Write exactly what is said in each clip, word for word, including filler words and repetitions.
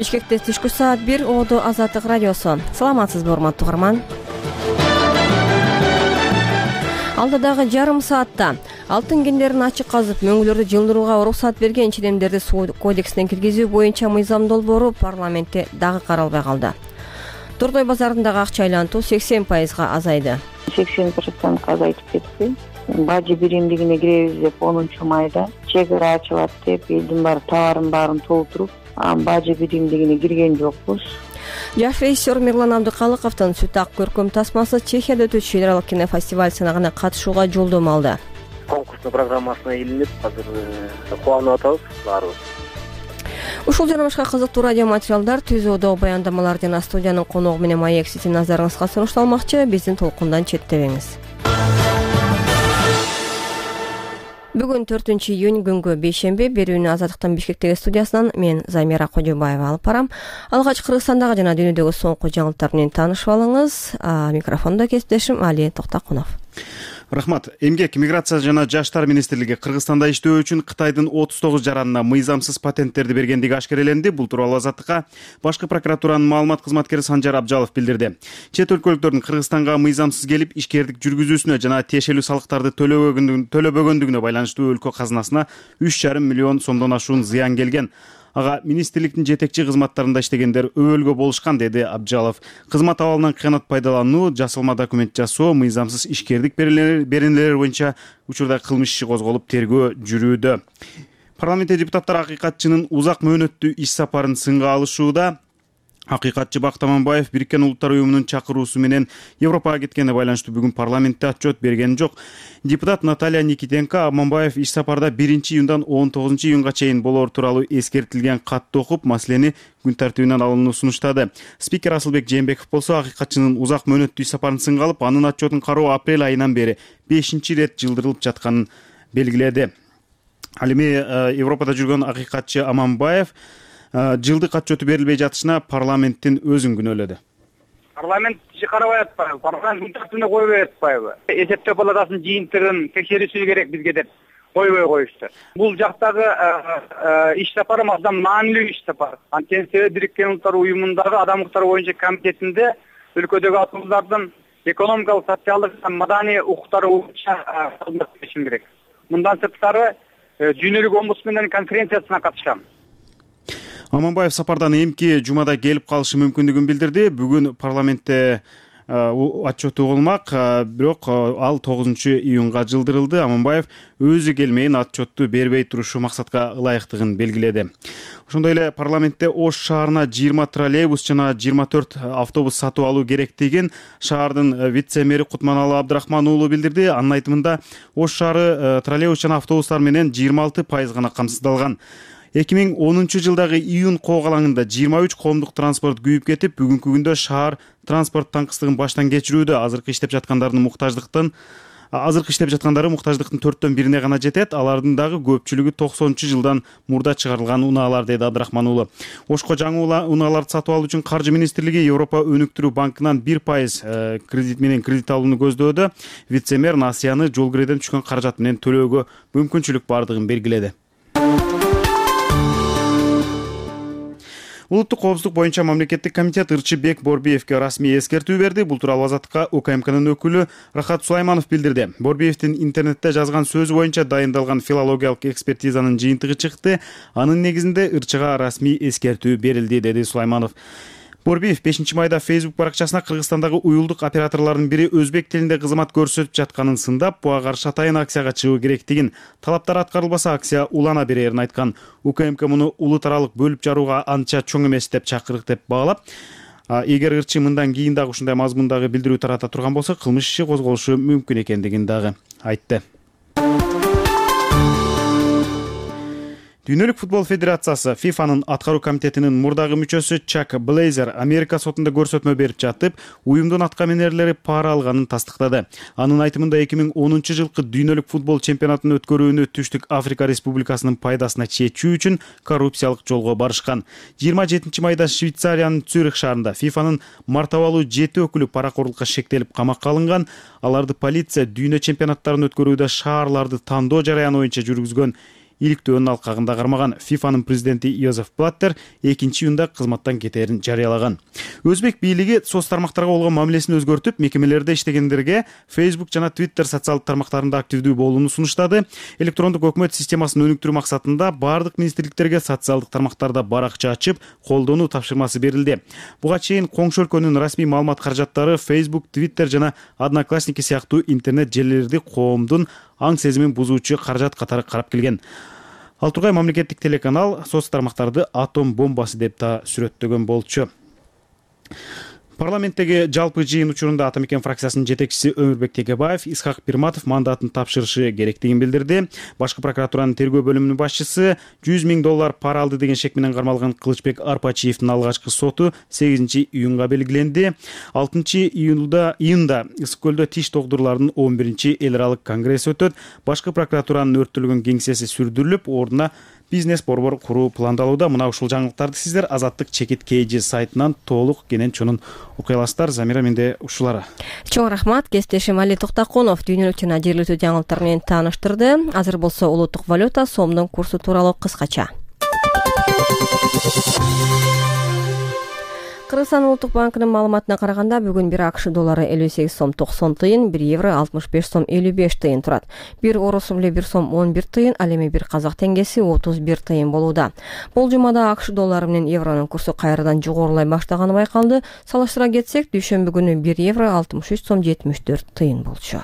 Бишкекте түшкү саат бир Оодо Азаттык радиосу. Саламатсызбы урматтуу угарман? Алдыдагы жарым саатта алтын кендерин ачык казып, мөңгүлөрдү жылдырууга уруксат берген ченемдерди суу кодексине киргизүү боюнча мыйзам долбоору парламентте дагы каралбай калды. Тордой базарындагы акча айлантуу сексен пайызга азайды. сексен процентке азайтып кетти. Бажы биримдигине киребиз деп онунчу майда чек ара ачылат деп элдин баары товарын баарын толтуруп, бажы биримдигине кирген жокпуз. Жаш режиссер Мирлан Абдыкалыковдун Сүт ак көркөм тасмасы Чехияда өтүүчү эл аралык кинофестиваль сынагына катышууга жолдомо алды. Конкурстун программасына илинип, азыр кубанып атабыз баарыбыз. Ушул жана башка кызыктуу радио материалдар, түзүүдө баяндамалар жана студиянын коногу менен маек сиздин назарыңызга сунушталмакчы. Биздин толкундан четтебеңиз. Бүгүн төртүнчү июнь күнгө бейшемби. Берүүнү Азаттыктын Бишкектеги студиясынан мен Замира Кожобаева алып барам. Алгач Кыргызстандагы жана дүйнөдөгү соңку жаңылыктар менен таанышып алыңыз. Микрофондо кесиптешим Али Токтакунов. Рахмат. Эмгек, миграция жана жаштар министрлиги Кыргызстанда иштөө үчүн Кытайдын отуз тогуз жаранына мыйзамсыз патенттерди бергендиги ашкереленди. Бул тууралуу Азаттыкка башкы прокуратуранын маалымат кызматкери Санжар Абжалов билдирди. Чет өлкөлүктөрдүн Кыргызстанга мыйзамсыз келип ишкердик жүргүзүүсүнө жана тиешелүү салыктарды төлөбөгөндүгүнө байланыштуу өлкө казынасына үч жарым миллион сомдон ашуун зыян келген. Ага министрликтин жетекчи кызматтарында иштегендер өбөлгө болушкан, деди Абжалов. Кызмат абалынан кыянат пайдалануу, жасалма документ жасоо, мыйзамсыз ишкердик беренелери боюнча учурда кылмыш иши козголуп тергөө жүрүүдө. Парламентте депутаттар акыйкатчынын узак мөөнөттүү иш сапарын сынга алышууда. Акыйкатчы Бакыт Аманбаев Бириккен Улуттар уюмунун чакыруусу менен Европага кеткенине байланыштуу бүгүн парламентте отчет берген жок. Депутат Наталья Никитенко Аманбаев иш сапарда биринчи июндан он тогузунчу июнга чейин болоор тууралуу эскертилген катты окуп, маселени күн тартибинен алууну сунуштады. Спикер Асылбек Жээнбеков болсо акыйкатчынын узак мөөнөттүү иш сапарын сынга алып, анын отчетун кароо апрель айынан бери бешинчи ирет жылдырылып жатканын белгиледи. Ал эми Европада жүргөн акыйкатчы Аманбаев жылдык отчету берилбей жатышына парламенттин өзүн күнөөлөдү. Парламент иши карабай атпайбы, парламент күн тартибине койбой атпайбы. Эсептөө палатасынын жыйынтыгын текшериши керек бизге деп койбой коюшту. Бул жактагы иш сапары абдан маанилүү иш сапар. Анткени Бириккен Улуттар уюмундагы адам укуктары боюнча комитетинде өлкөдөгү атуулардын экономикалык, социалдык, маданий укуктары боюнча кызмат беришим керек. Мындан сырткары дүйнөлүк омбудсмендердин конференциясына катышкам. Аманбаев сапардан эмки жумада келип калышы мүмкүндүгүн билдирди. Бүгүн парламентте отчету угулмак, бирок ал тогузунчу июнга жылдырылды. Аманбаев өзү келмейин отчетту бербей турушу максатка ылайыктыгын белгиледи. Ошондой эле парламентте Ош шаарына жыйырма троллейбус жана жыйырма төрт автобус сатып алуу керектигин шаардын вице-мэри Кутманалы Абдрахман уулу билдирди. Анын айтымында Ош шаары троллейбус жана автобустар менен жыйырма алты пайыз гана камсыздалган. эки миң онунчу жылдагы июнь коогалаңында жыйырма үч коомдук транспорт күйүп кетип, бүгүнкү күндө шаар транспорт таңкыстыгын баштан кечирүүдө. Азыркы иштеп жаткандардын муктаждыктын азыркы иштеп жаткандары муктаждыктын төрттөн бирине гана жетет. Алардын дагы көпчүлүгү токсонунчу жылдан мурда чыгарылган унаалар, деди Абдрахман уулу. Ошко жаңы унааларды сатып алуу үчүн Каржы министрлиги Европа өнүктүрүү банкынан бир пайыз кредит менен кредит алууну көздөөдө. Вице-мэр Насияны жол кирүүдөн түшкөн каражат менен төлөөгө мүмкүнчүлүк бардыгын белгиледи. Улуттук коопсуздук боюнча мамлекеттик комитет Ырчыбек Борбиевке расмий эскертүү берди. Бул тууралуу Азаттыкка УКМКнын өкүлү Рахат Сулайманов билдирди. Борбиевдин интернетте жазган сөзү боюнча дайындалган филологиялык экспертизанын жыйынтыгы чыкты. Анын негизинде Ырчыга расмий эскертүү берилди, деди Сулайманов. Борбиев бешинчи майда Facebook баракчасына Кыргызстандагы уюлдук операторлордун бири өзбек тилинде кызмат көрсөтүп жатканын сындап, буга каршы атайын акцияга чыгуу керектигин, талаптар аткарылбаса акция улана берерин айткан. УКМК муну улут аралык бөлүп жарууга анча чоң эмес деп чакырык деп баалап, эгер Ырчы мындан кийин дагы ушундай мазмундагы билдирүү тарата турган болсо, кылмыш иши козголушу мүмкүн экендигин дагы айтты. Дүйнөлүк футбол федерациясы фифанын аткаруу комитетинин мурдагы мүчөсү Чак Блейзер Америка сотунда көрсөтмө берип жатып, уюмдун аткаминерлери пара алганын тастыктады. Анын айтымында эки миң онунчу жылкы дүйнөлүк футбол чемпионатын өткөрүүнү Түштүк Африка Республикасынын пайдасына чечүү үчүн коррупциялык жолго барышкан. жыйырма жетинчи майда Швейцариянын Цюрих шаарында фифанын мартабалуу жети өкүлү паракорлукка шектелип камакка алынган. Аларды полиция дүйнө чемпионаттарын өткөрүүдө шаарларды тандоо жараяны боюнча жүргүзгөн иликтөөнүн алкагында кармаган. фифанын президенти Йозеф Блаттер экинчи июнда кызматтан кетээрин жарыялаган. Өзбек бийлиги соц тармактарга болгон мамилесин өзгөртүп, мекемелерде иштегендерге Facebook жана Twitter социалдык тармактарында активдүү болууну сунуштады. Электрондук өкмөт системасын өнүктүрүү максатында бардык министрликтерге социалдык тармактарда баракча ачып, колдонуу тапшырмасы берилди. Буга чейин коңшу өлкөнүн расмий маалымат каражаттары Facebook, Twitter жана Одноклассники сыяктуу интернет желилерди коомдун аң сезимин бузуучу каражат катары карап келген. Ал тургай мамлекеттик телеканал соц тармактарды атом бомбасы деп да сүрөттөгөн болчу. Парламенттеги жалпы жыйын учурунда Атамекен фракциясынын жетекчиси Өмүрбек Текебаев Исхак Пирматов мандатын тапшырышы керектигин билдирди. Башкы прокуратуранын тергөө бөлүмүнүн башчысы жүз миң доллар пара алды деген шек менен кармалган Кылычбек Арпачиевдин алгачкы соту сегизинчи июнга белгиленди. алтынчы июнда июнда Ысык көлдө тиш докторлорунун он биринчи эл аралык конгресси өтөт. Башкы прокуратуранын өрттөлгөн кеңсеси сүрдүрүлүп, ордуна бизнес борбор куруу пландалууда. Мына ушул жаңылыктарды сиздер Азаттык чекит kg сайтынан толук кенен чонун окуй аласыздар. Замира, менде ушулары. Чоң рахмат. Кесиптешим Али Токтакунов дүйнөлүк жана жергиликтүү жаңылыктар менен тааныштырды. Азыр болсо улуттук валюта сомдун курсу тууралуу кыскача. Кыргызстан улуттук банкынын маалыматына караганда бүгүн бир АКШ доллары элүү сегиз сом токсон тыйын, бир евро алтымыш беш сом элүү беш тыйын турат. Бир орус рубле бир сом он бир тыйын, ал эми бир казак теңгеси отуз бир тыйын болууда. Бул жумада АКШ доллары менен евронун курсу кайрадан жогорулай баштаганы байкалды. Салыштыра кетсек, дүйшөмбү күнү бир евро алтымыш үч сом жетимиш төрт тыйын болчу.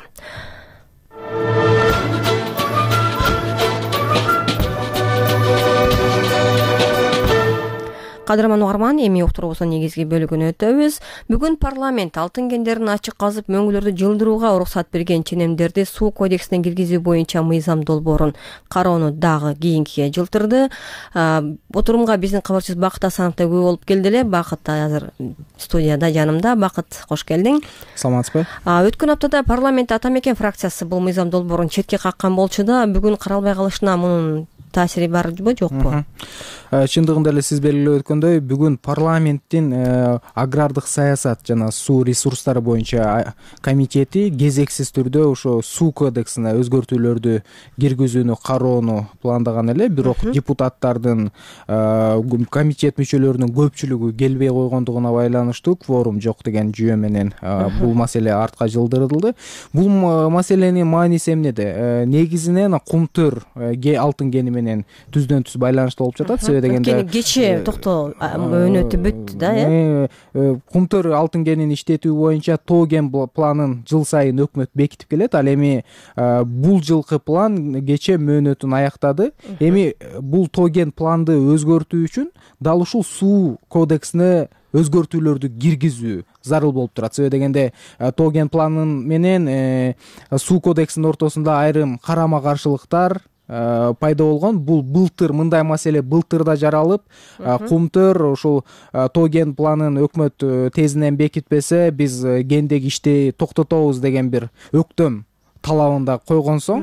Кадырман угарман, эми уктуруубуздун негизги бөлүгүнө өтөбүз. Бүгүн парламент алтын кендерин ачык казып мөңгүлөрдү жылдырууга уруксат берген ченемдерди суу кодексине киргизүү боюнча мыйзам долбоорун кароону дагы кийинкиге жылтырды. Отурумга биздин кабарчыбыз Бакыт Асанов да күбө болуп келди эле. Бакыт азыр студияда жанымда. Бакыт, кош келдиң. Саламатсызбы? Өткөн аптада парламент Атамекен фракциясы бул мыйзам долбоорун четке каккан болчу да, бүгүн каралбай калышына мунун таасири барбы, жокпу? Чындыгында эле сиз белгилеп өткөндөй, бүгүн парламенттин агрардык саясат жана суу ресурстары боюнча комитети кезексиз түрдө ошо суу кодексине өзгөртүүлөрдү киргизүүнү кароону пландаган эле, бирок депутаттардын комитет мүчөлөрүнүн көпчүлүгү келбей койгондугуна байланыштуу кворум жок деген жүйө менен бул маселе артка жылдырылды. Бул маселенин мааниси эмнеде? Негизинен кумтөр алтын кени менен түздөн түз байланыштуу болуп жатат. Себеби дегенде кечээ токтоо өнөтү бүттү да, э? Кумтөр алтын кенин иштетүү боюнча тоо кен планын жыл сайын өкмөт бекитип келет. Ал эми бул жылкы план кечээ мөөнөтүн аяктады. Эми бул тоо кен планды өзгөртүү үчүн дал ушул суу кодексине өзгөртүүлөрдү киргизүү зарыл болуп турат. Себеби дегенде тоо кен планын менен суу кодексинин ортосунда айрым карама каршылыктар пайда болгон. Бул былтыр мындай маселе былтырда жаралып, кумтөр ушул тоо кен планын өкмөт тезинен бекитпесе, биз кендеги ишти токтотобуз деген бир өктөм талабында койгон соң,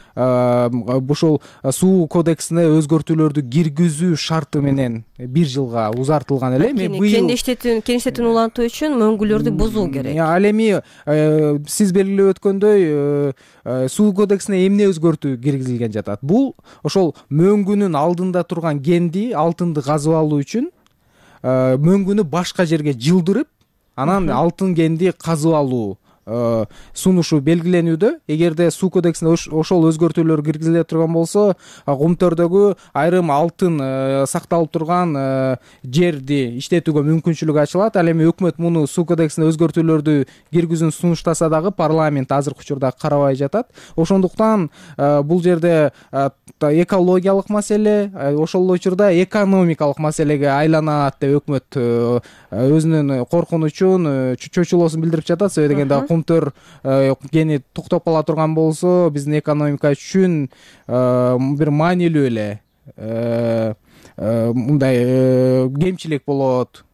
ушул суу кодексине өзгөртүүлөрдү киргизүү шарты менен бир жылга узартылган эле. Эми кен иштетүүнү кен иштетүүнү улантуу үчүн мөңгүлөрдү бузуу керек. Ал эми сиз белгилеп өткөндөй суу кодексине эмне өзгөртүү киргизилген жатат? Бул ошол мөңгүнүн алдында турган кенди, алтынды казып алуу үчүн мөңгүнү башка жерге жылдырып, анан алтын кенди казып алуу сунушу белгиленүүдө. Эгерде суу кодексине ошол өзгөртүүлөр киргизиле турган болсо, кумтөрдөгү айрым алтын сакталып турган жерди иштетүүгө мүмкүнчүлүк ачылат. Ал эми өкмөт муну суу кодексине өзгөртүүлөрдү киргизүүнү сунуштаса дагы парламент азыркы учурда карабай жатат. Ошондуктан бул жерде экологиялык маселе, ошол учурда экономикалык маселеге айланат деп өкмөт өзүнүн коркунучун, чочулоосун билдирип жатат. Себеби дегенде кумтөр кени токтоп кала турган болсо, биздин экономика үчүн бир маанилүү эле мындай кемчилик болот.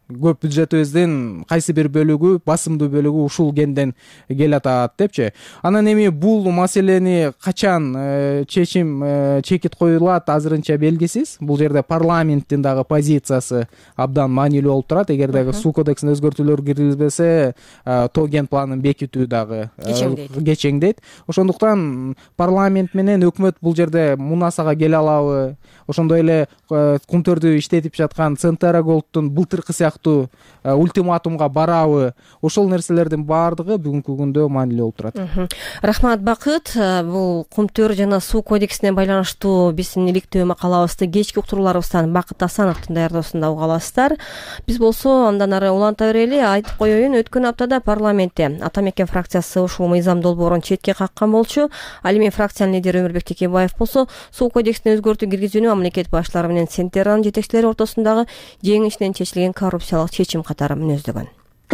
көп бюджетибиздин кайсы бир бөлүгү, басымдуу бөлүгү ушул кенден келатат депчи. Анан эми бул маселени качан чечим чекит коюлат азырынча белгисиз. Бул жерде парламенттин дагы позициясы абдан маанилүү болуп турат. Эгер дагы суу кодексине өзгөртүүлөр киргизилбесе, тоо кен планын бекитүү дагы кечеңдейт. Ошондуктан парламент менен өкмөт бул жерде мунасага келе алабы? Ошондой эле кумтөрдү иштетип жаткан Центра Голдтун былтыркы сыяктуу ультиматумга барабы? Ошол нерселердин баардыгы бүгүнкү күндө маанилүү болуп турат. Рахмат, Бакыт. Бул кумтөр жана суу кодексине байланыштуу биздин иликтөө макалабызды кечки уктурууларыбыздан Бакыт Асановдун даярдоосунда уга аласыздар. Биз болсо андан ары уланта берели. Айтып коеюн, өткөн аптада парламентте Ата Мекен фракциясы ушул мыйзам долбоорун четке каккан болчу. Ал эми фракциянын лидери Өмүрбек Текебаев болсо суу кодексине өзгөртүү киргизүүнү мамлекет баштары менен Центрнын жетекчилери ортосундагы жеңишинен чечилген коррупциялык чечим катары мүнөздөгөн.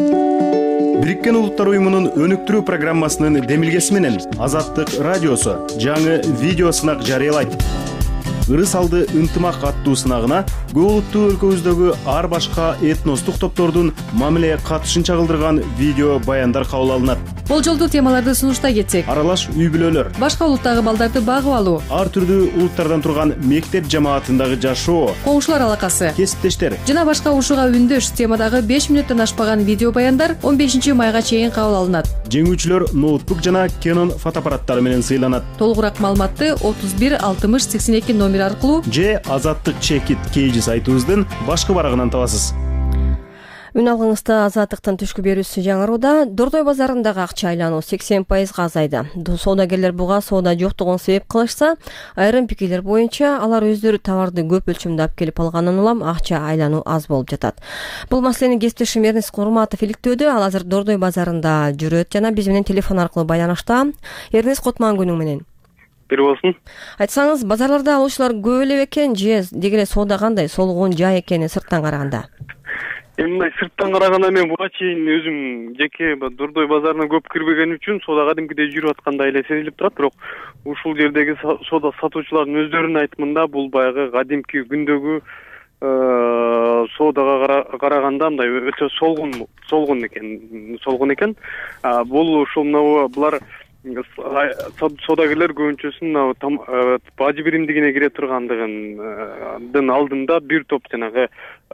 Бириккен Улуттар уюмунун өнүктүрүү программасынын демилгеси менен Азаттык радиосу жаңы видео сынак жарыялайт. Ырыс алды ынтымак аттуу сынагына көп улуттуу өлкөбүздөгү ар башка этностук топтордун мамиле катышын чагылдырган видео баяндар кабыл алынат. Болжолдуу темаларды сунуштай кетсек: аралаш үй бүлөлөр, башка улуттагы балдарды багып алуу, ар түрдүү улуттардан турган мектеп жамаатындагы жашоо, коңшулар алакасы, кесиптештер жана башка ушуга үндөш темадагы беш мүнөттөн ашпаган видео баяндар он бешинчи майга чейин кабыл алынат. Жеңүүчүлөр ноутбук жана Canon фотоаппараттары менен сыйланат. Толугураак маалыматты отуз бир алтымыш сексен эки номер аркылуу же Азаттык чекит кейжи сайтыбыздын башкы барагынан табасыз. Үн алгыңызда Азаттыктын түшкү берүүсү жаңырууда. Дордой базарындагы акча айлануу сексен пайызга азайды. Соодагерлер буга соода жоктугун себеп кылышса, айрым пикирлер боюнча алар өздөрү товарды көп өлчөмдө алып келип алгандан улам акча айлануу аз болуп жатат. Бул маселени кесиптешим Эрнест Курматов иликтөөдө. Ал азыр Дордой базарында жүрөт жана биз менен телефон аркылуу байланышта. Эрнест, котман күнүң менен. Бир болсун. Айтсаңыз, базарларда алуучулар көп эле бекен же деги эле соода кандай, солгун жай экени сырттан караганда? Эми мындай сырттан караганда мен буга чейин өзүм жеке Дордой базарына көп кирбеген үчүн соода кадимкидей жүрүп аткандай эле сезилип турат, бирок ушул жердеги соода сатуучулардын өздөрүнүн айтымында бул баягы кадимки күндөгү соодага караганда мындай өтө солгун солгун экен солгун экен. Бул ушул мына булар соодагерлер көбүнчөсүн бажы биримдигине кире тургандыгындын алдында бир топ жанагы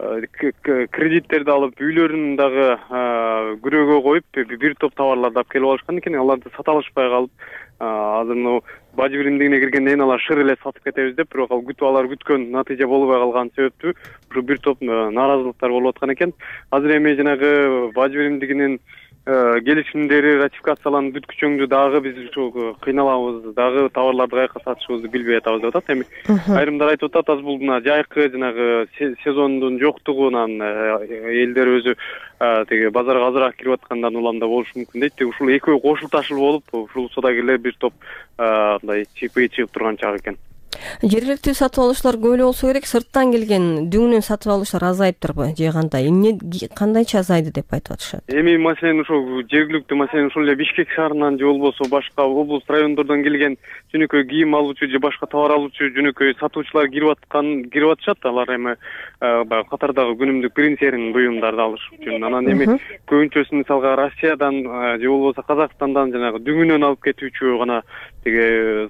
кредиттерди алып, үйлөрүн дагы күрөөгө коюп, бир топ товарларды алып келип алышкан экен. Аларды сата алышпай калып, азыр мына бажы биримдигине киргенден кийин алар шыр эле сатып кетебиз деп, бирок ал күтүп алар күткөн натыйжа болбой калган себептүү ушу бир топ нааразылыктар болуп аткан экен. Азыр эми жанагы бажы биримдигинин келишимдери ратификацияланып бүткүчөңдү дагы биз ушу кыйналабыз, дагы товарларды каяка сатышыбызды билбей атабыз деп атат. Эми айрымдар айтып атат, азыр бул мына жайкы жанагы сезондун жоктугунан элдер өзү теги базарга азыраак кирип аткандан улам да болушу мүмкүн дейт. Ушул экөө кошул ташыл болуп, ушул соодагерлер бир топ мындай чийпи чыгып турган чак экен. Жергиликтүү сатып алуучулар көп эле болсо керек, сырттан келген дүңнүн сатып алуучулар азайыптырбы же кандай? Эмне кандайча азайды деп айтып атышат? Эми маселен ошол жергиликтүү маселен ушул эле Бишкек шаарынан же болбосо башка облус райондордон келген жөнөкөй кийим алуучу же башка товар алуучу жөнөкөй сатуучулар кирип аткан кирип атышат. Алар эми баягы катардагы күнүмдүк принтерин буюмдарды алыш үчүн. Анан эми көбүнчөсүн мисалга Россиядан же болбосо Казакстандан жанагы дүңүнөн алып кетүүчү гана теге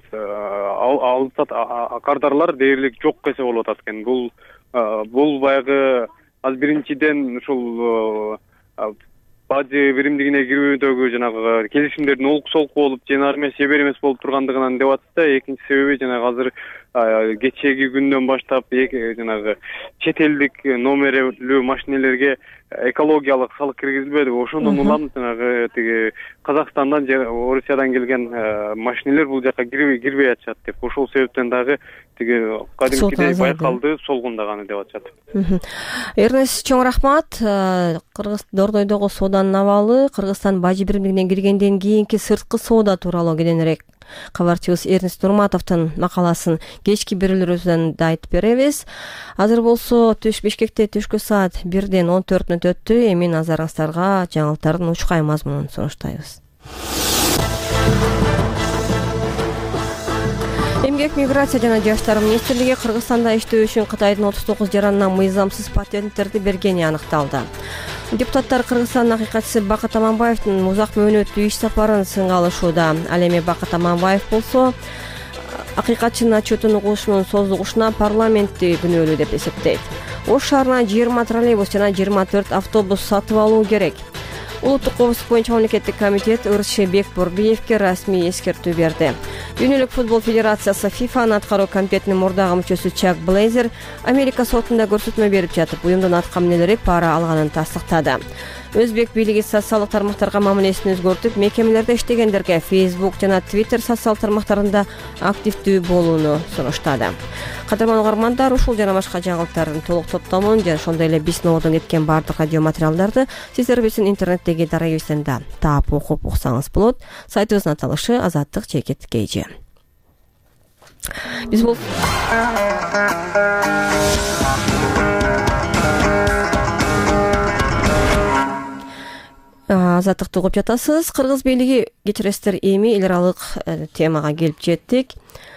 алып кардарлар дээрлик жок эсе болуп атат экен. Бул бул баягы аз биринчиден ушул бажы биримдигине кирүүдөгү жанагы келишимдердин олку солку болуп, жена эмес, себер эмес болуп тургандыгынан деп атат да. Экинчи себеби жанагы азыр кечээги күндөн баштап жанагы чет элдик номерлүү машинелерге экологиялык салык киргизилбеди. Ошондон улам жанагы тиги Казакстандан же Орусиядан келген машинелер бул жака кирбей атышат деп. Ошол себептен дагы тиги кадимкидей байкалды солгундаганы деп атышат. Эрнест, чоң рахмат. Кыргыз Дордойдогу сооданын абалы, Кыргызстан бажы биримдигинен киргенден кийинки сырткы соода тууралуу кененирээк кабарчыбыз Эрнест Курматовдун макаласын кечки берүүлөрүбүздөн да айтып беребиз. Азыр болсо түш Бишкекте түшкү саат бирден он төрт мүнөт өттү. Эми назарыңыздарга жаңылыктардын учкай мазмунун сунуштайбыз. Эмгек, миграция жана жаштар министрлиги Кыргызстанда иштөө үчүн Кытайдын отуз тогуз жаранына мыйзамсыз патенттерди бергени аныкталды. Депутаттар Кыргызстандын акыйкатчысы Бакыт Аманбаевдин узак мөөнөттүү иш сапарын сынга алышууда. Ал эми Бакыт Аманбаев болсо акыйкатчынын отчетун угушунун созулушуна парламентти күнөөлүү деп эсептейт. Ош шаарына жыйырма троллейбус жана жыйырма төрт автобус сатып алуу керек. Улуттук коопсуздук боюнча мамлекеттик комитет Ыршы Бекбурбиевке расмий эскертүү берди. Дүйнөлүк футбол федерациясы ФИФАнын аткаруу комитетинин мурдагы мүчөсү Чак Блейзер Америка сотунда көрсөтмө берип жатып, уюмдун аткам эмнелери пара алганын тастыктады. Өзбек бийлиги социалдык тармактарга мамилесин өзгөртүп, мекемелерде иштегендерге Facebook жана Twitter социалдык тармактарында активдүү болууну сунуштады. Кадырман угармандар, ушул жана башка жаңылыктардын толук топтомун жана ошондой эле биздин одон кеткен бардык радио материалдарды сиздер биздин интернеттеги дарагибизден таап окуп уксаңыз болот. Сайтыбыздын аталышы Азаттык чекит kg. Биз бул Азаттыкты угуп жатасыз. Кыргыз бийлиги кечиресиздер, эми эл аралык темага келип жеттик.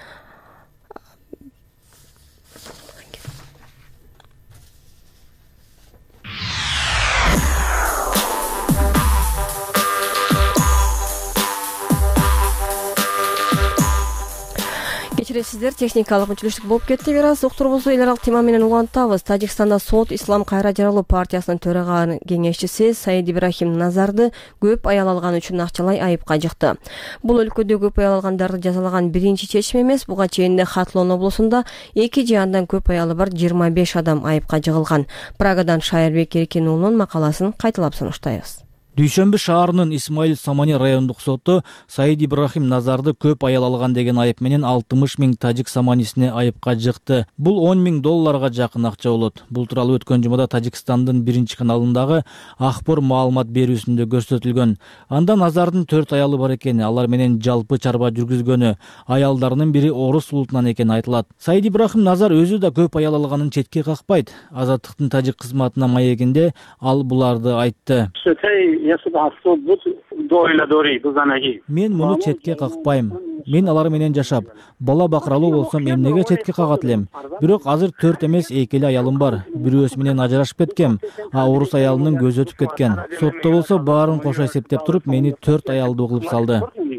Кечиресиздер, техникалык мүчүлүштүк болуп кетти. Бир аз уктурубузду эл аралык тема менен улантабыз. Тажикстанда сот Ислам кайра жаралуу партиясынын төрага кеңешчиси Саид Ибрахим Назарды көп аял алган үчүн акчалай айыпка жыкты. Бул өлкөдө көп аял алгандарды жазалаган биринчи чечим эмес. Буга чейин Хатлон облусунда эки же андан көп аялы бар жыйырма беш адам айыпка жыгылган. Прагадан Шайырбек Эркин уулунун макаласын кайталап сунуштайбыз. Дүйшөмбү шаарынын Исмаил Самани райондук соту Саид Ибрахим Назарды көп аял алган деген айып менен алтымыш миң тажик саманисине айыпка жыкты. Бул он миң долларга жакын акча болот. Бул тууралуу өткөн жумада Тажикстандын биринчи каналындагы Ахбор маалымат берүүсүндө көрсөтүлгөн. Анда Назардын төрт аялы бар экени, алар менен жалпы чарба жүргүзгөнү, аялдарынын бири орус улутунан экени айтылат. Саид Ибрахим Назар өзү да көп аял алганын четке какпайт. Азаттыктын тажик кызматына маегинде ал буларды айтты. Мен муну четке какпайм. Мен алар менен жашап, бала бакыралуу болсом эмнеге четке кагат элем? Бирок азыр төрт эмес эки эле аялым бар. Бирөөсү менен ажырашып кеткем, а орус аялынын көзү өтүп кеткен. Сотто болсо баарын кошо эсептеп туруп мени төрт аялдуу кылып салды.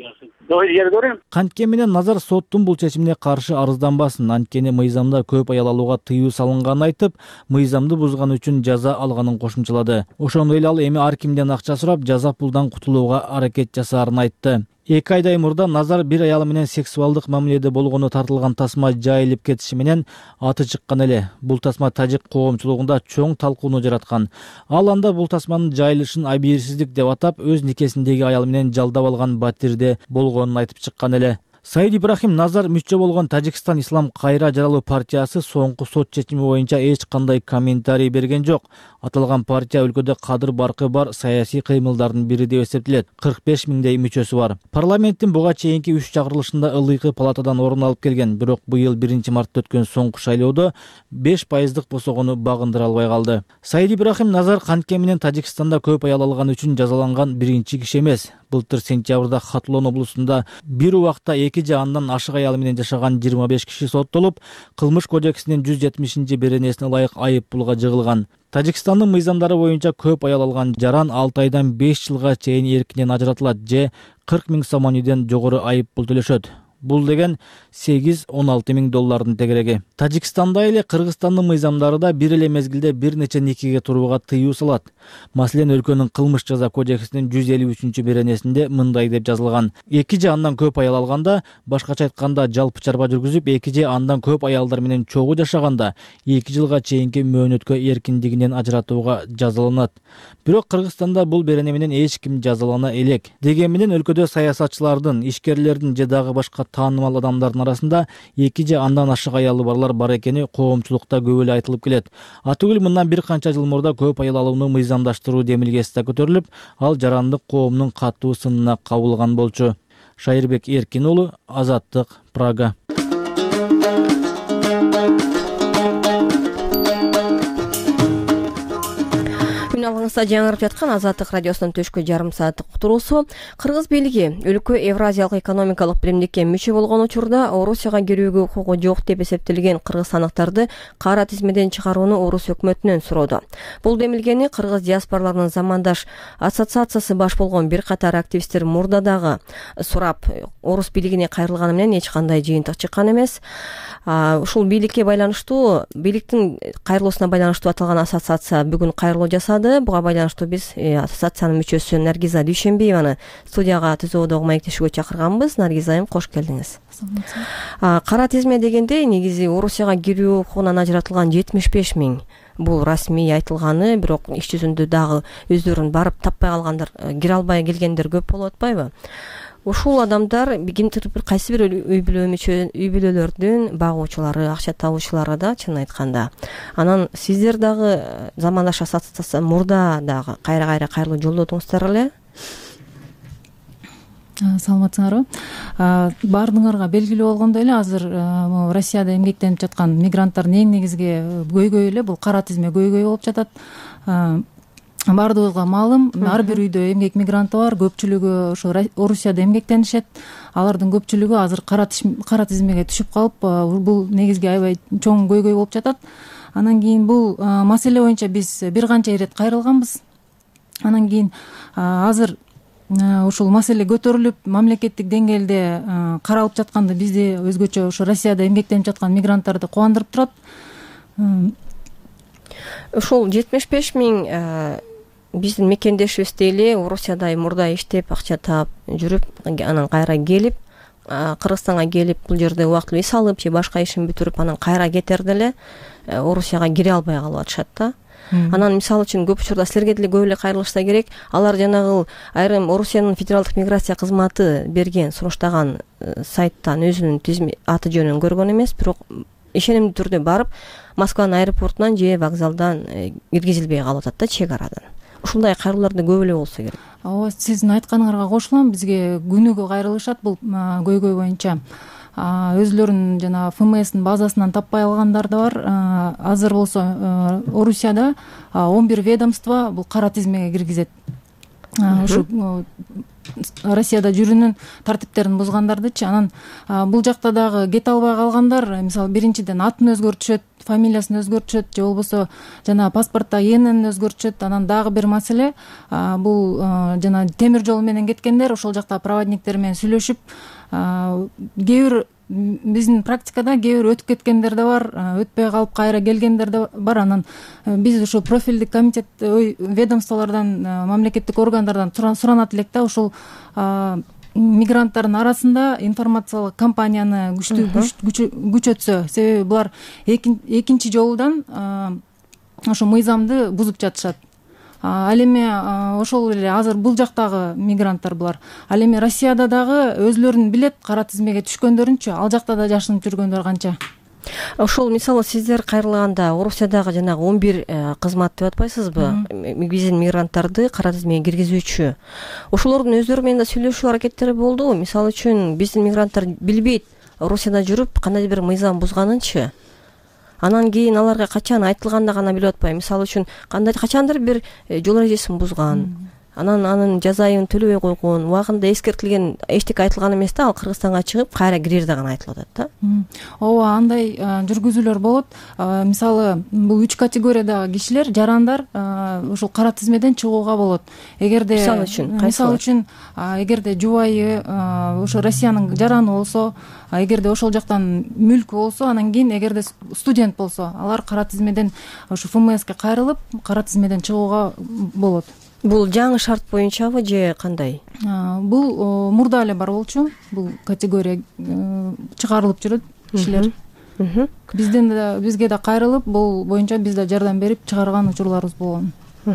Канткени менен Назар соттун бул чечимине каршы арызданбасын, анткени мыйзамда көп аял алууга тыюу салынганын айтып, мыйзамды бузган үчүн жаза алганын кошумчалады. Ошондой эле ал эми ар кимден акча сурап, жаза пулдан кутулууга аракет жасаарын айтты. Эки айдай мурда Назар бир аялы менен сексуалдык мамиледе болгону тартылган тасма жайылып кетиши менен аты чыккан эле. Бул тасма тажик коомчулугунда чоң талкууну жараткан. Ал анда бул тасманын жайылышын абийирсиздик деп атап, өз никесиндеги аял менен жалдап алган батирде болгонун айтып чыккан эле. Саид Ибрахим Назар мүчө болгон Тажикстан Ислам кайра жаралуу партиясы соңку сот чечими боюнча эч кандай комментарий берген жок. Аталган партия өлкөдө кадыр баркы бар саясий кыймылдардын бири деп эсептелет. кырк беш миңдей мүчөсү бар. Парламенттин буга чейинки үч чакырылышында ылыйкы палатадан орун алып келген, бирок быйыл биринчи мартта өткөн соңку шайлоодо беш пайыздык босогону багындыра албай калды. Саид Ибрахим Назар канткени менен Тажикстанда көп аял алган үчүн жазаланган биринчи киши эмес. Былтыр сентябрда Хатлон облусунда бир убакта эки же андан ашык аял менен жашаган жыйырма беш киши соттолуп, кылмыш кодексинин жүз жетимишинчи беренесине ылайык айып пулга жыгылган. Тажикстандын мыйзамдары боюнча көп аял алган жаран алты айдан беш жылга чейин эркинен ажыратылат же кырк миң сомониден жогору айып пул төлөшөт. Бул деген сегиз он алты миң доллардын тегереги. Тажикстанда эле Кыргызстандын мыйзамдары да бир эле мезгилде бир нече никеге турууга тыюу салат. Маселен, өлкөнүн кылмыш жаза кодексинин жүз элүү үчүнчү беренесинде мындай деп жазылган: эки же андан көп аял алганда, башкача айтканда жалпы чарба жүргүзүп, эки же андан көп аялдар менен чогуу жашаганда эки жылга чейинки мөөнөткө эркиндигинен ажыратууга жазаланат. Бирок Кыргызстанда бул берене менен эч ким жазалана элек. Деген менен өлкөдө саясатчылардын, ишкерлердин же дагы башка таанымал адамдардын арасында эки же андан ашык аялы барлар бар экени коомчулукта көп эле айтылып келет. Атүгүл мындан бир канча жыл мурда көп аял алууну мыйзамдаштыруу демилгеси да көтөрүлүп, ал жарандык коомдун катуу сынына кабылган болчу. Шайырбек Эркин уулу, Азаттык, Прага. араларыңызда жаңырып жаткан Азаттык радиосунун төшкө жарым сааттык уктуруусу. Кыргыз бийлиги өлкө Евразиялык экономикалык биримдикке мүчө болгон учурда Орусияга кирүүгө укугу жок деп эсептелген кыргызстандыктарды кара тизмеден чыгарууну Орус өкмөтүнөн сурооду. Бул демилгени кыргыз диаспораларынын замандаш ассоциациясы баш болгон бир катар активисттер мурда дагы сурап, Орус бийлигине кайрылганы менен эч кандай жыйынтык чыккан эмес. Ушул бийликке байланыштуу, бийликтин кайрылуусуна байланыштуу аталган ассоциация бүгүн кайрылуу жасады. Буга байланыштуу биз ассоциациянын мүчөсү Наргиза Дүйшөнбиеваны студияга түзөөдөгү маектешүүгө чакырганбыз. Наргиза айым, кош келдиңиз. Кара тизме дегенде негизи Орусияга кирүү укугунан ажыратылган жетимиш беш миң. Бул расмий айтылганы, бирок иш жүзүндө дагы өздөрүн барып таппай калгандар, кире албай келгендер көп болуп атпайбы? Ушул адамдар кимдир бир кайсы бир үй бүлө мүчө үй бүлөлөрдүн багуучулары, акча табуучулары да, чын айтканда. Анан сиздер дагы замандаш ассоциация мурда дагы кайра-кайра кайрылуу жолдодуңуздар эле. Саламатсыңарбы? Баардыгыңарга белгилүү болгондой эле, азыр Россияда эмгектенип жаткан мигранттардын эң негизги көйгөйү эле бул кара тизме көйгөйү болуп жатат. Баардыгыбызга маалым, ар бир үйдө эмгек мигранты бар, көпчүлүгү ошо Орусияда эмгектенишет. Алардын көпчүлүгү азыр кара тизмеге түшүп калып, бул негизги аябай чоң көйгөй болуп жатат. Анан кийин бул маселе боюнча биз бир канча ирет кайрылганбыз. Анан кийин азыр ушул маселе көтөрүлүп, мамлекеттик деңгээлде каралып жатканды бизди өзгөчө ошо Россияда эмгектенип жаткан мигранттарды кубандырып турат. Ушул жетимиш беш миң биздин мекендешибиз дейли, Орусияда мурда иштеп, акча таап жүрүп, анан кайра келип, Кыргызстанга келип, бул жерде убактылуу иш алып, же башка ишин бүтүрүп, анан кайра кетерде эле Орусияга кире албай калып атышат да. Анан мисалы үчүн көп учурда силерге деле көп эле кайрылышса керек. Алар жанагы айрым Орусиянын федералдык миграция кызматы берген, суруштаган сайттан өзүнүн тизме аты жөнүн көргөн эмес, бирок ишенимдүү түрдө барып, Москванын аэропортунан же вокзалдан киргизилбей калып атат да, чек арадан. Ушундай кайрылуулар да көп эле болсо керек. Ооба, сиздин айтканыңарга кошулам. Бизге күнүгө кайрылышат бул көйгөй боюнча. Өзлөрүнүн жана эф эм эстин базасынан таппай алгандар да бар. Азыр болсо Орусияда он бир ведомство бул кара тизмеге киргизет. Ушу Россияда жүрүүнүн тартиптерин бузгандардычы. Анан бул жакта дагы кете албай калгандар, мисалы биринчиден атын өзгөртүшөт, фамилиясын өзгөртүшөт, же болбосо жана паспортто и эн эн өзгөртүшөт. Анан дагы бир маселе, бул жана темир жол менен кеткендер, ошол жакта проводниктер менен сүйлөшүп, кээ бир биздин практикада кээ бир өтүп кеткендер да бар, өтпөй калып кайра келгендер да бар. Анан биз ошо профилдик комитет ведомстволордон, мамлекеттик органдардан суранат элек да, ошол мигранттардын арасында информациялык кампанияны күчтүү күчөтсө, себеби булар экинчи жолудан ошо мыйзамды бузуп жатышат. Ал эми ошол эле азыр бул жактагы мигранттар булар. Ал эми Россияда дагы өзлөрүн билет, кара тизмеге түшкөндөрүнчү, ал жакта да жашынып жүргөндөр канча. Ошол мисалы сиздер кайрылганда Орусиядагы жанагы он бир кызмат деп атпайсызбы? Биздин мигранттарды кара тизмеге киргизүүчү. Ошолордун өздөрү менен да сүйлөшүү аракеттери болду. Мисалы үчүн биздин мигранттар билбейт Орусияда жүрүп кандай бир мыйзам бузганынчы. Анан кийин аларга качан айтылганда гана билип атпайбы. Мисалы үчүн кандай качандыр бир жол эрежесин бузган. Анан анын жазайын төлөбөй койгон, убагында эскертилген, эчтеке айтылган эмес да, ал Кыргызстанга чыгып кайра кирерде гана айтылып атат да. Ооба, андай жүргүзүүлөр болот. Мисалы, бул үч категориядагы кишилер, жарандар ушул кара тизмеден чыгууга болот. Эгерде мисалы үчүн, мисалы үчүн, эгерде жубайы ошо Россиянын жараны болсо, эгерде ошол жактан мүлкү болсо, анан кийин эгерде студент болсо, алар кара тизмеден ошо эф эм эске кайрылып, кара тизмеден чыгууга болот. Бул жаңы шарт боюнчабы же кандай? Бул мурда эле бар болчу. Бул категория чыгарылып жүрөт кишилер. Бизден да бизге да кайрылып, бул боюнча биз да жардам берип чыгарган учурларыбыз болгон.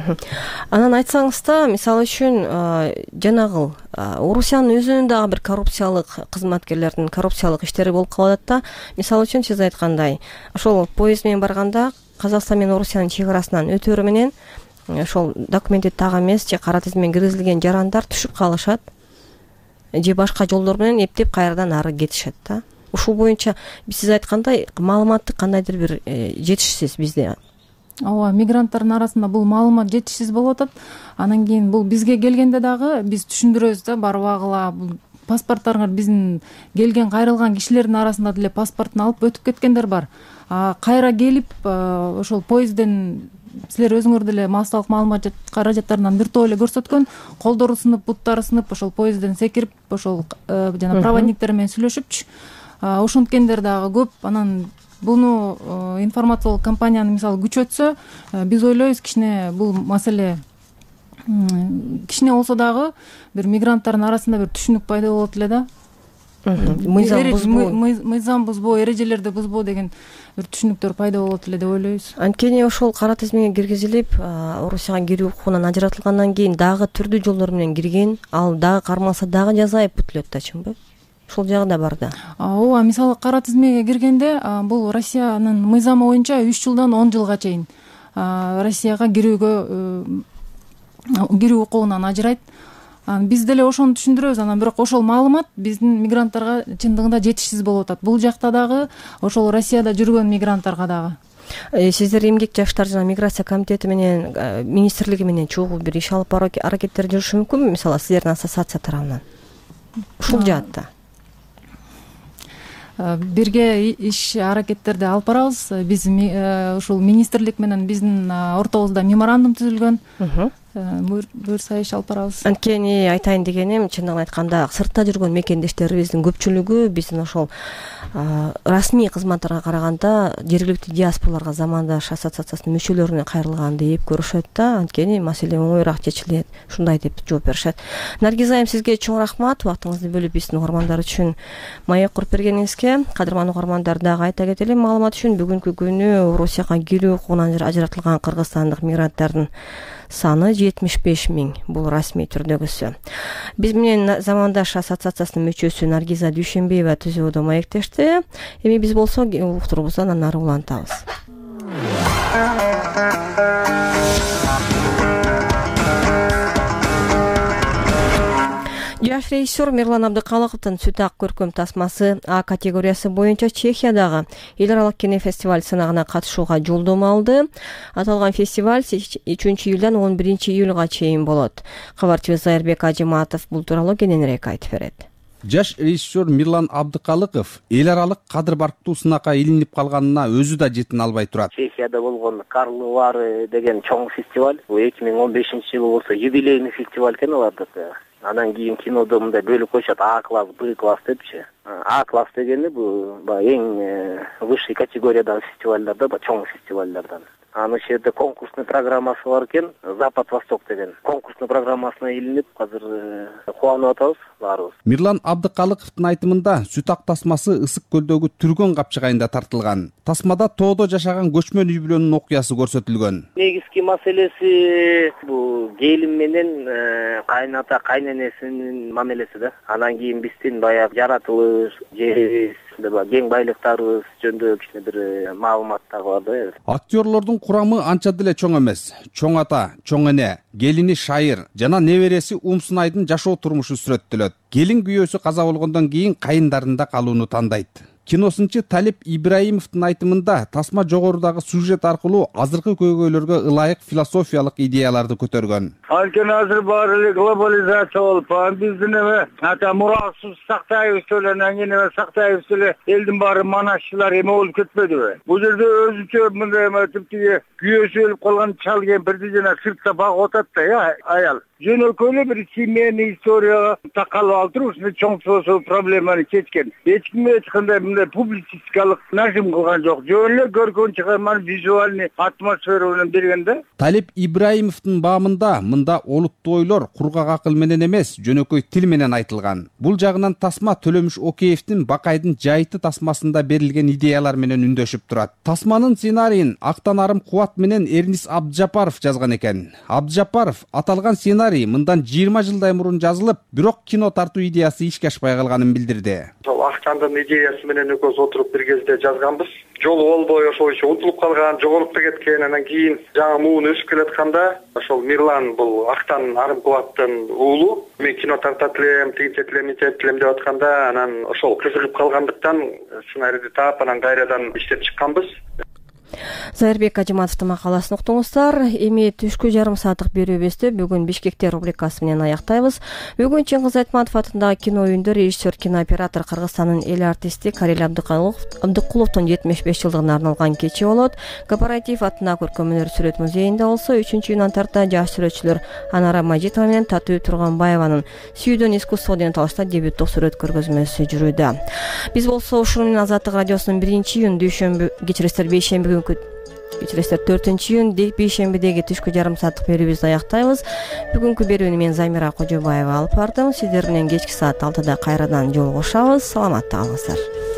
Анан айтсаңыз да, мисалы үчүн жанагы Орусиянын өзүнүн дагы бир коррупциялык кызматкерлердин коррупциялык иштери болуп калат да. Мисалы үчүн сиз айткандай, ошол поезд менен барганда Казакстан менен Орусиянын чек арасынан өтөрү менен ошол документи так эмес же кара тизмеге киргизилген жарандар түшүп калышат, же башка жолдор менен эптеп кайрадан ары кетишет да. Ушул боюнча сиз айткандай маалыматтык кандайдыр бир жетишсиз бизде. ооба, мигранттардын арасында бул маалымат жетишсиз болуп атат. Анан кийин бул бизге келгенде дагы биз түшүндүрөбүз да, барбагыла бул паспорттарыңар биздин келген кайрылган кишилердин арасында деле паспортун алып өтүп кеткендер бар. Кайра келип ошол поездден силер өзүңөр деле массалык маалымат каражаттарынан бир топ эле көрсөткөн, колдору сынып, буттары сынып, ошол поездден секирип, ошол жана проводниктер менен сүйлөшүпчү. Ошонткендер дагы көп. Анан буну информациялык компанияны мисалы күчөтсө, биз ойлойбуз кичине бул маселе кичине болсо дагы бир мигранттардын арасында бир түшүнүк пайда болот эле да. Мыйзам бузбоо, мыйзам бузбоо, эрежелерди бузбоо деген бир түшүнүктөр пайда болот эле деп ойлойбуз. Анткени ошол кара тизмеге киргизилип, Орусияга кирүү укугунан ажыратылгандан кийин дагы түрдүү жолдор менен кирген, ал дагы кармалса дагы жаза бүтүлөт да, чынбы? Ошол жагы да бар да. Ооба, мисалы кара тизмеге киргенде бул Россиянын мыйзамы боюнча үч жылдан он жылга чейин Россияга кирүүгө кирүү укугунан ажырайт. Биз деле ошону түшүндүрөбүз. Анан бирок ошол маалымат биздин мигранттарга чындыгында жетишсиз болуп атат. Бул жакта дагы ошол Россияда жүргөн мигранттарга дагы. Сиздер эмгек жаштар жана миграция комитети менен, министрлиги менен чогуу бир иш алып баруу аракеттери жүрүшү мүмкүнбү? Мисалы сиздердин ассоциация тарабынан ушул жаатта бирге иш аракеттерди алып барабыз. Биз ушул министрлик менен биздин ортобузда меморандум түзүлгөн. Буюрса иш алып барабыз. Анткени айтайын дегеним, чындыгын айтканда сыртта жүргөн мекендештерибиздин көпчүлүгү биздин ошол расмий кызматтарга караганда жергиликтүү диаспораларга замандаш ассоциациясынын мүчөлөрүнө кайрылган деп көрүшөт да. Анткени маселе оңоюраак чечилет, ушундай деп жооп беришет. Наргиз айым, сизге чоң рахмат, убактыңызды бөлүп биздин угармандар үчүн маек куруп бергениңизге. Кадырман угармандар, дагы айта кетели маалымат үчүн, бүгүнкү күнү Орусияга кирүү укугунан ажыратылган кыргызстандык мигранттардын саны жетимиш беш миң. Бул расмий түрдөгүсү. Биз менен замандаш ассоциациясынын мүчөсү Наргиза Дүйшөнбиева түзүүдө маектешти. Эми биз болсо уктурубуздан нары улантабыз. Жаш режиссер Мирлан Абдыкалыковдун Сүт ак көркөм тасмасы А категориясы боюнча Чехиядагы эл аралык кинофестиваль сынагына катышууга жолдомо алды. Аталган фестиваль үчүнчү июлдан он биринчи июлга чейин болот. Кабарчыбыз Айырбек Ажиматов бул тууралуу кененирээк айтып берет. Жаш режиссер Мирлан Абдыкалыков эл аралык кадыр барктуу сынакка илинип калганына өзү да жетин албай турат. Чехияда болгон Карловары деген чоң фестиваль, бул эки миң он бешинчи жылы болсо юбилейный фестиваль экен алардыкы. Анан кийин кинодо мындай бөлүп коюшат, А класс, Б класс депчи. А класс дегени бул эң высший категориядагы фестивалдерде, чоң фестивалдерден. Анын жерде конкурсный программасы бар экен, Запад-Восток деген. Конкурсный программасына илинип, азыр кубанып атабыз баарыбыз. Мирлан Абдыкалыковдун айтымында Сүт ак тасмасы Ысык көлдөгү Түргөн капчыгайында тартылган. Тасмада тоодо жашаган көчмөн үй бүлөнүн окуясы көрсөтүлгөн. Негизги маселеси бул келин менен кайната, кайненесинин мамилеси да. Анан кийин биздин баягы жаратылыш, жерибиз, кең байлыктарыбыз жөнүндө кичине бир маалымат дагы бар да. Актерлордун курамы анча деле чоң эмес. Чоң ата, чоң эне, келини Шайыр жана небереси Умсунайдын жашоо турмушу сүрөттөлөт. Келин күйөөсү каза болгондон кийин кайындарында калууну тандайт. Киносунчу Талип Ибраимовдун айтымында тасма жогорудагы сюжет аркылуу азыркы көйгөйлөргө ылайык философиялык идеяларды көтөргөн. Анткени азыр баары эле глобализация болуп, биздин эме ата мурасыбыз сактайбыз эле, анан кийин эме сактайбыз эле, элдин баары манашчылар эме болуп кетпедиби? Бул жерде өзүнчө мындай эме типтиги күйөөсү өлүп калган чал кемпирди жана сыртта багып атат да, аял. Жөнөкөй эле бир семейный историяга такалып алып туруп, ушундай чоң социалдык проблеманы чечкен. Эч ким эч кандай мындай публицистикалык нажим кылган жок. Жөн эле көркөн чыгарманы визуальный атмосфера менен берген да. Талип Ибраимовдун баамында мында олуттуу ойлор кургак акыл менен эмес, жөнөкөй тил менен айтылган. Бул жагынан тасма Төлөмүш Океевдин Бакайдын жайыты тасмасында берилген идеялар менен үндөшүп турат. Тасманын сценарийин Актанарым Кубат менен Эрнис Абдыжапаров жазган экен. Абдыжапаров аталган сценарий мындан жыйырма жылдай мурун жазылып, бирок кино тартуу идеясы ишке ашпай калганын билдирди. Ошол Акчандын идеясы менен экөөбүз отуруп бир кезде жазганбыз. Жолу болбой ошол иши унутулуп калган, жоголуп да кеткен. Анан кийин жаңы муун өсүп келатканда, ошол Мирлан бул Актан Арым Кубаттын уулу, мен кино тартат элем, тигинче элем, мынча элем деп атканда, анан ошол кызыгып калгандыктан сценарийди таап, анан кайрадан иштеп чыкканбыз. Зайырбек Ажыматовдун макаласын уктуңуздар. Эми түшкү жарым сааттык берүүбүздү бүгүн Бишкекте рубрикасы менен аяктайбыз. Бүгүн Чыңгыз Айтматов атындагы кино үйүндө режиссер, кинооператор, Кыргызстандын эл артисти Карел Абдыкуловдун жетимиш беш жылдыгына арналган кечи болот. Кооператив атындагы көркөм өнөр сүрөт музейинде болсо үчүнчү июндан тарта жаш сүрөтчүлөр Анара Мажитова менен Татуу Турганбаеванын Сүйүүдөн искусство деген талашта дебюттук сүрөт көргөзмөсү жүрүүдө. Биз болсо ушуну менен Азаттык радиосунун биринчи июнь дүйшөмбү кечиресиздер бейшемби күнкү кечиресиздер төртүнчү июнь бейшембидеги түшкү жарым сааттык берүүбүздү аяктайбыз. Бүгүнкү берүүнү мен Замира Кожобаева алып бардым. Сиздер менен кечки саат алтыда кайрадан жолугушабыз. Саламатта калыңыздар.